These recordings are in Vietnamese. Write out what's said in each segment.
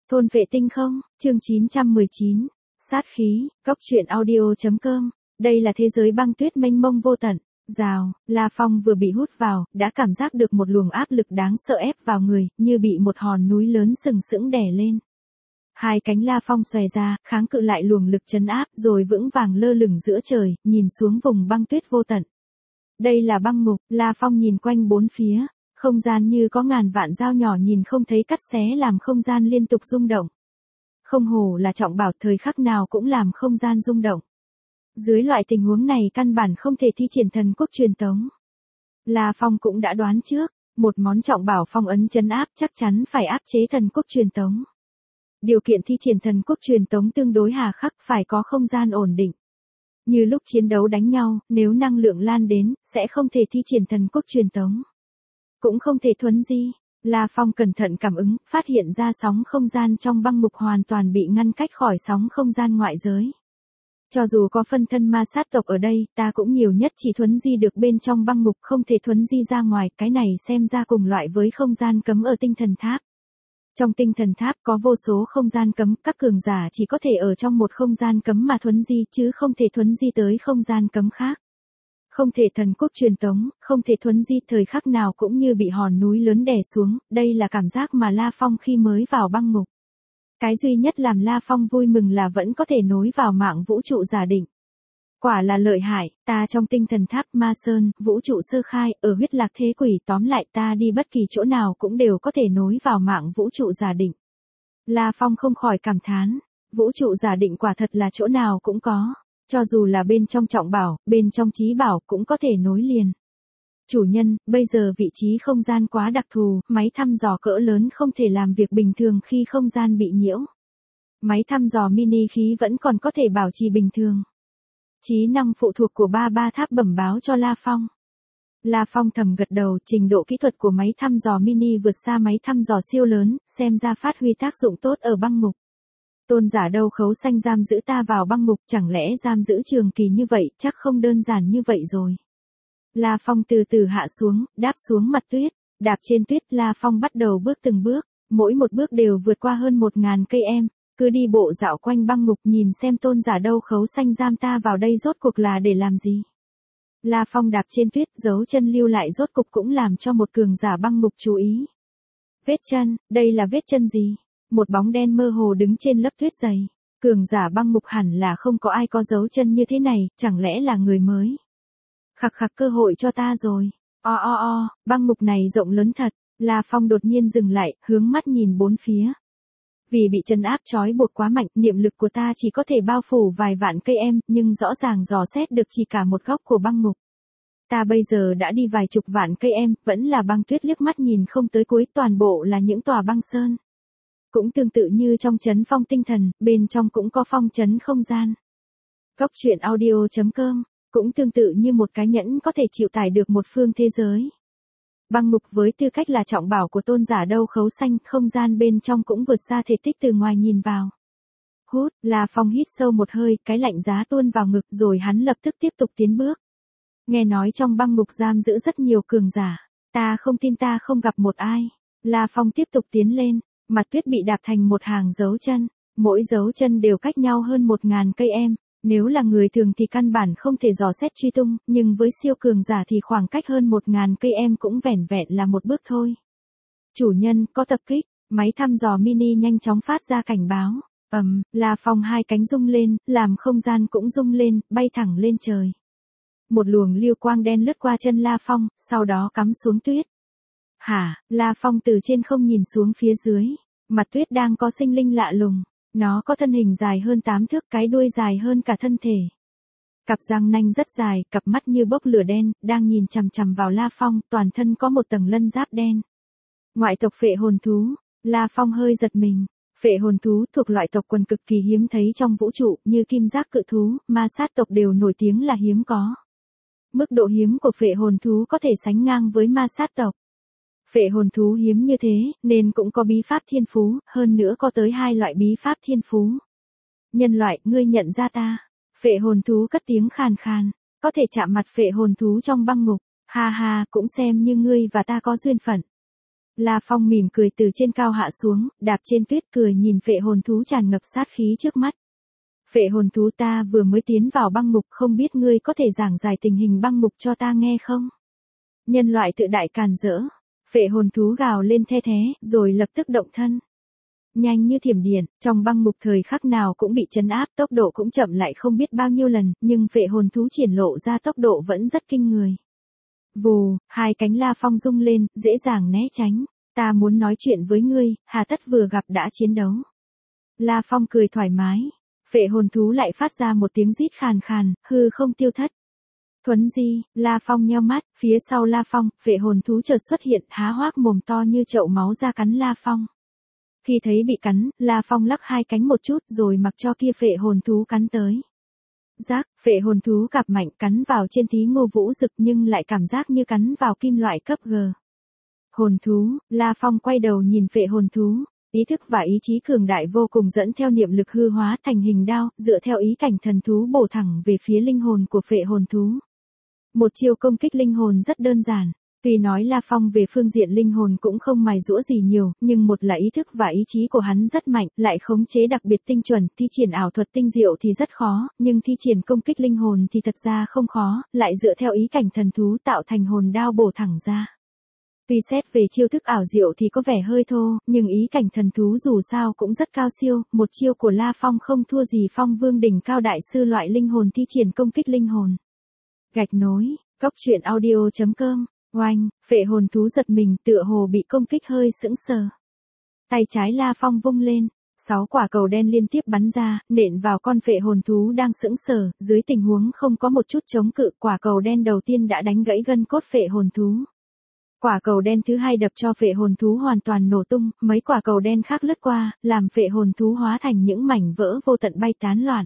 Thôn vệ tinh không, chương 919, sát khí, góc truyện audio.com, đây là thế giới băng tuyết mênh mông vô tận, rào, La Phong vừa bị hút vào, đã cảm giác được một luồng áp lực đáng sợ ép vào người, như bị một hòn núi lớn sừng sững đè lên. Hai cánh La Phong xòe ra, kháng cự lại luồng lực trấn áp, rồi vững vàng lơ lửng giữa trời, nhìn xuống vùng băng tuyết vô tận. Đây là băng ngục, La Phong nhìn quanh bốn phía. Không gian như có ngàn vạn dao nhỏ nhìn không thấy cắt xé làm không gian liên tục rung động. Không hổ là trọng bảo, thời khắc nào cũng làm không gian rung động. Dưới loại tình huống này căn bản không thể thi triển thần quốc truyền tống. La Phong cũng đã đoán trước, một món trọng bảo phong ấn trấn áp chắc chắn phải áp chế thần quốc truyền tống. Điều kiện thi triển thần quốc truyền tống tương đối hà khắc, phải có không gian ổn định. Như lúc chiến đấu đánh nhau, nếu năng lượng lan đến, sẽ không thể thi triển thần quốc truyền tống. Cũng không thể thuấn di. La Phong cẩn thận cảm ứng, phát hiện ra sóng không gian trong băng ngục hoàn toàn bị ngăn cách khỏi sóng không gian ngoại giới. Cho dù có phân thân ma sát tộc ở đây, ta cũng nhiều nhất chỉ thuấn di được bên trong băng ngục, không thể thuấn di ra ngoài, cái này xem ra cùng loại với không gian cấm ở tinh thần tháp. Trong tinh thần tháp có vô số không gian cấm, các cường giả chỉ có thể ở trong một không gian cấm mà thuấn di, chứ không thể thuấn di tới không gian cấm khác. Không thể thần quốc truyền tống, không thể thuấn di, thời khắc nào cũng như bị hòn núi lớn đè xuống, đây là cảm giác mà La Phong khi mới vào băng ngục. Cái duy nhất làm La Phong vui mừng là vẫn có thể nối vào mạng vũ trụ giả định. Quả là lợi hại, ta trong tinh thần tháp Ma Sơn, vũ trụ sơ khai, ở huyết lạc thế quỷ, tóm lại ta đi bất kỳ chỗ nào cũng đều có thể nối vào mạng vũ trụ giả định. La Phong không khỏi cảm thán, vũ trụ giả định quả thật là chỗ nào cũng có. Cho dù là bên trong trọng bảo, bên trong trí bảo cũng có thể nối liền. Chủ nhân, bây giờ vị trí không gian quá đặc thù, máy thăm dò cỡ lớn không thể làm việc bình thường khi không gian bị nhiễu. Máy thăm dò mini khí vẫn còn có thể bảo trì bình thường. Trí năng phụ thuộc của ba tháp bẩm báo cho La Phong. La Phong thầm gật đầu, trình độ kỹ thuật của máy thăm dò mini vượt xa máy thăm dò siêu lớn, xem ra phát huy tác dụng tốt ở băng ngục. Tôn giả Đâu Khấu Xanh giam giữ ta vào băng ngục, chẳng lẽ giam giữ trường kỳ như vậy, chắc không đơn giản như vậy rồi. La Phong từ từ hạ xuống, đáp xuống mặt tuyết, đạp trên tuyết, La Phong bắt đầu bước từng bước, mỗi một bước đều vượt qua hơn 1000 cây em, cứ đi bộ dạo quanh băng ngục nhìn xem tôn giả Đâu Khấu Xanh giam ta vào đây rốt cuộc là để làm gì. La Phong đạp trên tuyết, dấu chân lưu lại rốt cục cũng làm cho một cường giả băng ngục chú ý. Vết chân, đây là vết chân gì? Một bóng đen mơ hồ đứng trên lớp tuyết dày. Cường giả băng ngục hẳn là không có ai có dấu chân như thế này, chẳng lẽ là người mới. Khặc khặc, cơ hội cho ta rồi. Băng ngục này rộng lớn thật. La Phong đột nhiên dừng lại, hướng mắt nhìn bốn phía. Vì bị trấn áp trói buộc quá mạnh, niệm lực của ta chỉ có thể bao phủ vài vạn cây em, nhưng rõ ràng dò xét được chỉ cả một góc của băng ngục. Ta bây giờ đã đi vài chục vạn cây em, vẫn là băng tuyết, liếc mắt nhìn không tới cuối, toàn bộ là những tòa băng sơn. Cũng tương tự như trong trấn phong tinh thần, bên trong cũng có phong trấn không gian. Góc truyện audio.com, cũng tương tự như một cái nhẫn có thể chịu tải được một phương thế giới. Băng ngục với tư cách là trọng bảo của tôn giả Đâu Khấu Xanh, không gian bên trong cũng vượt xa thể tích từ ngoài nhìn vào. Hút, La Phong hít sâu một hơi, cái lạnh giá tuôn vào ngực, rồi hắn lập tức tiếp tục tiến bước. Nghe nói trong băng ngục giam giữ rất nhiều cường giả, ta không tin ta không gặp một ai. La Phong tiếp tục tiến lên. Mặt tuyết bị đạp thành một hàng dấu chân, mỗi dấu chân đều cách nhau hơn 1000 cây em, nếu là người thường thì căn bản không thể dò xét truy tung, nhưng với siêu cường giả thì khoảng cách hơn 1000 cây em cũng vẻn vẹn là một bước thôi. Chủ nhân, có tập kích, máy thăm dò mini nhanh chóng phát ra cảnh báo. La Phong hai cánh rung lên, làm không gian cũng rung lên, bay thẳng lên trời. Một luồng lưu quang đen lướt qua chân La Phong, sau đó cắm xuống tuyết. Hả, La Phong từ trên không nhìn xuống phía dưới, mặt tuyết đang có sinh linh lạ lùng, nó có thân hình dài hơn 8 thước, cái đuôi dài hơn cả thân thể. Cặp răng nanh rất dài, cặp mắt như bốc lửa đen, đang nhìn chằm chằm vào La Phong, toàn thân có một tầng lân giáp đen. Ngoại tộc phệ hồn thú, La Phong hơi giật mình, phệ hồn thú thuộc loại tộc quần cực kỳ hiếm thấy trong vũ trụ, như kim giác cự thú, ma sát tộc đều nổi tiếng là hiếm có. Mức độ hiếm của phệ hồn thú có thể sánh ngang với ma sát tộc. Phệ hồn thú hiếm như thế, nên cũng có bí pháp thiên phú, hơn nữa có tới 2 loại bí pháp thiên phú. Nhân loại, ngươi nhận ra ta. Phệ hồn thú cất tiếng khàn khàn, có thể chạm mặt phệ hồn thú trong băng ngục. Ha ha, cũng xem như ngươi và ta có duyên phận. La Phong mỉm cười từ trên cao hạ xuống, đạp trên tuyết cười nhìn phệ hồn thú tràn ngập sát khí trước mắt. Phệ hồn thú, ta vừa mới tiến vào băng ngục, không biết ngươi có thể giảng giải tình hình băng ngục cho ta nghe không? Nhân loại tự đại càn rỡ. Phệ hồn thú gào lên the thé, rồi lập tức động thân. Nhanh như thiểm điện, trong băng ngục thời khắc nào cũng bị trấn áp, tốc độ cũng chậm lại không biết bao nhiêu lần, nhưng phệ hồn thú triển lộ ra tốc độ vẫn rất kinh người. Vù, hai cánh La Phong rung lên, dễ dàng né tránh. Ta muốn nói chuyện với ngươi, hà tất vừa gặp đã chiến đấu. La Phong cười thoải mái. Phệ hồn thú lại phát ra một tiếng rít khàn khàn, hư không tiêu thất. Thuấn di, La Phong nheo mắt, phía sau La Phong, phệ hồn thú chợt xuất hiện, há hoác mồm to như chậu máu ra cắn La Phong. Khi thấy bị cắn, La Phong lắc hai cánh một chút rồi mặc cho kia phệ hồn thú cắn tới. Giác, phệ hồn thú cạp mạnh cắn vào trên tí Ngô Vũ Dực nhưng lại cảm giác như cắn vào kim loại cấp G. Hồn thú, La Phong quay đầu nhìn phệ hồn thú. Ý thức và ý chí cường đại vô cùng dẫn theo niệm lực hư hóa thành hình đao, dựa theo ý cảnh thần thú bổ thẳng về phía linh hồn của phệ hồn thú. Một chiêu công kích linh hồn rất đơn giản. Tuy nói La Phong về phương diện linh hồn cũng không mài giũa gì nhiều, nhưng một là ý thức và ý chí của hắn rất mạnh, lại khống chế đặc biệt tinh chuẩn, thi triển ảo thuật tinh diệu thì rất khó, nhưng thi triển công kích linh hồn thì thật ra không khó, lại dựa theo ý cảnh thần thú tạo thành hồn đao bổ thẳng ra. Tuy xét về chiêu thức ảo diệu thì có vẻ hơi thô, nhưng ý cảnh thần thú dù sao cũng rất cao siêu, một chiêu của La Phong không thua gì Phong Vương đỉnh cao đại sư loại linh hồn thi triển công kích linh hồn. Gạch nối, coctruyện.audio.com, oanh, phệ hồn thú giật mình tựa hồ bị công kích hơi sững sờ. Tay trái La Phong vung lên, 6 quả cầu đen liên tiếp bắn ra, nện vào con phệ hồn thú đang sững sờ, dưới tình huống không có một chút chống cự, quả cầu đen đầu tiên đã đánh gãy gân cốt phệ hồn thú. Quả cầu đen thứ hai đập cho phệ hồn thú hoàn toàn nổ tung, mấy quả cầu đen khác lướt qua, làm phệ hồn thú hóa thành những mảnh vỡ vô tận bay tán loạn.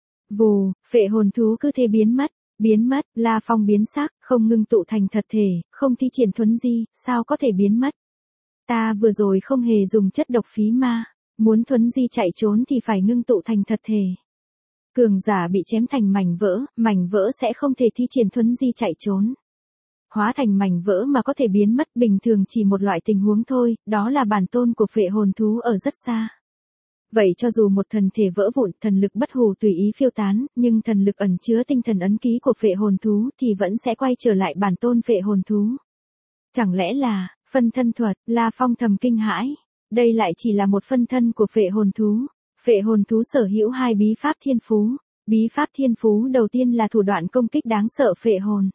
Vù, phệ hồn thú cứ thế biến mất, La Phong biến sắc, không ngưng tụ thành thật thể, không thi triển thuấn di, sao có thể biến mất? Ta vừa rồi không hề dùng chất độc phí ma, muốn thuấn di chạy trốn thì phải ngưng tụ thành thật thể. Cường giả bị chém thành mảnh vỡ sẽ không thể thi triển thuấn di chạy trốn. Hóa thành mảnh vỡ mà có thể biến mất bình thường chỉ một loại tình huống thôi, đó là bản tôn của phệ hồn thú ở rất xa. Vậy cho dù một thần thể vỡ vụn, thần lực bất hủ tùy ý phiêu tán, nhưng thần lực ẩn chứa tinh thần ấn ký của phệ hồn thú thì vẫn sẽ quay trở lại bản tôn phệ hồn thú. Chẳng lẽ là phân thân thuật? La Phong thầm kinh hãi. Đây lại chỉ là một phân thân của phệ hồn thú. Phệ hồn thú sở hữu 2 bí pháp thiên phú. Bí pháp thiên phú đầu tiên là thủ đoạn công kích đáng sợ phệ hồn.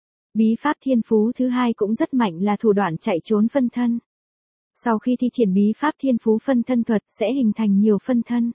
Bí pháp thiên phú thứ hai cũng rất mạnh là thủ đoạn chạy trốn phân thân. Sau khi thi triển bí pháp thiên phú phân thân thuật sẽ hình thành nhiều phân thân.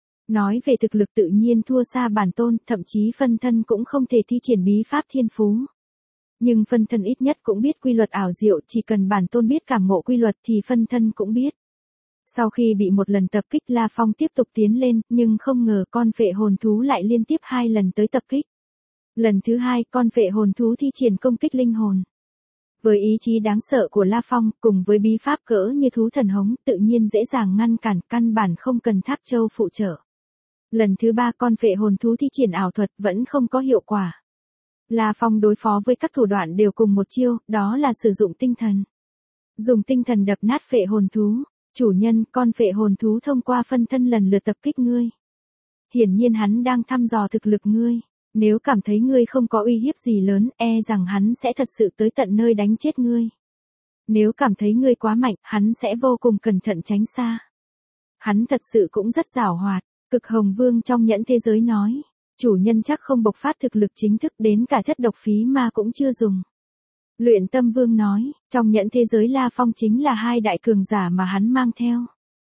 Nói về thực lực tự nhiên thua xa bản tôn, thậm chí phân thân cũng không thể thi triển bí pháp thiên phú. Nhưng phân thân ít nhất cũng biết quy luật ảo diệu, chỉ cần bản tôn biết cảm ngộ quy luật thì phân thân cũng biết. Sau khi bị một lần tập kích, La Phong tiếp tục tiến lên, nhưng không ngờ con phệ hồn thú lại liên tiếp 2 lần tới tập kích. Lần thứ 2, con phệ hồn thú thi triển công kích linh hồn. Với ý chí đáng sợ của La Phong, cùng với bí pháp cỡ như thú thần hống, tự nhiên dễ dàng ngăn cản, căn bản không cần Tháp Châu phụ trợ. Lần thứ 3, con phệ hồn thú thi triển ảo thuật vẫn không có hiệu quả. La Phong đối phó với các thủ đoạn đều cùng một chiêu, đó là sử dụng tinh thần. Dùng tinh thần đập nát phệ hồn thú. Chủ nhân, con phệ hồn thú thông qua phân thân lần lượt tập kích ngươi. Hiển nhiên hắn đang thăm dò thực lực ngươi. Nếu cảm thấy ngươi không có uy hiếp gì lớn, rằng hắn sẽ thật sự tới tận nơi đánh chết ngươi. Nếu cảm thấy ngươi quá mạnh, hắn sẽ vô cùng cẩn thận tránh xa. Hắn thật sự cũng rất giảo hoạt. Cực Hồng Vương trong Nhẫn Thế Giới nói, chủ nhân chắc không bộc phát thực lực chính thức, đến cả chất độc phí ma cũng chưa dùng. Luyện Tâm Vương nói, trong Nhẫn Thế Giới La Phong chính là 2 đại cường giả mà hắn mang theo.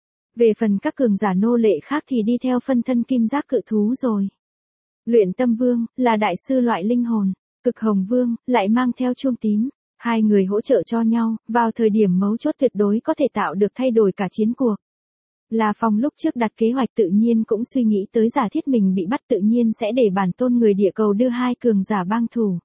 Về phần các cường giả nô lệ khác thì đi theo phân thân kim giác cự thú rồi. Luyện Tâm Vương là đại sư loại linh hồn, Cực Hồng Vương lại mang theo chuông tím. 2 người hỗ trợ cho nhau, vào thời điểm mấu chốt tuyệt đối có thể tạo được thay đổi cả chiến cuộc. La Phong lúc trước đặt kế hoạch tự nhiên cũng suy nghĩ tới giả thiết mình bị bắt, tự nhiên sẽ để bản tôn người địa cầu đưa 2 cường giả bang thủ.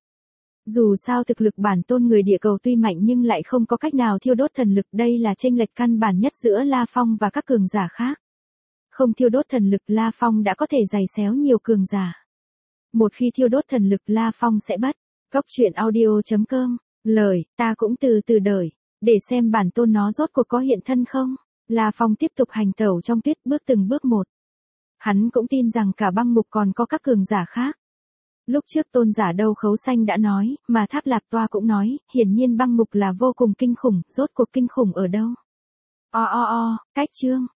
Dù sao thực lực bản tôn người địa cầu tuy mạnh nhưng lại không có cách nào thiêu đốt thần lực, đây là chênh lệch căn bản nhất giữa La Phong và các cường giả khác. Không thiêu đốt thần lực, La Phong đã có thể giày xéo nhiều cường giả. Một khi thiêu đốt thần lực, La Phong sẽ bắt. Coctruyện.audio.com, lời, ta cũng từ từ đợi. để xem bản tôn nó rốt cuộc có hiện thân không. La Phong tiếp tục hành tẩu trong tuyết bước từng bước một. Hắn cũng tin rằng cả băng mục còn có các cường giả khác. Lúc trước tôn giả Đâu Khấu Xanh đã nói, mà Tháp Lạp Toa cũng nói, hiển nhiên băng mục là vô cùng kinh khủng, rốt cuộc kinh khủng ở đâu? Cách chương.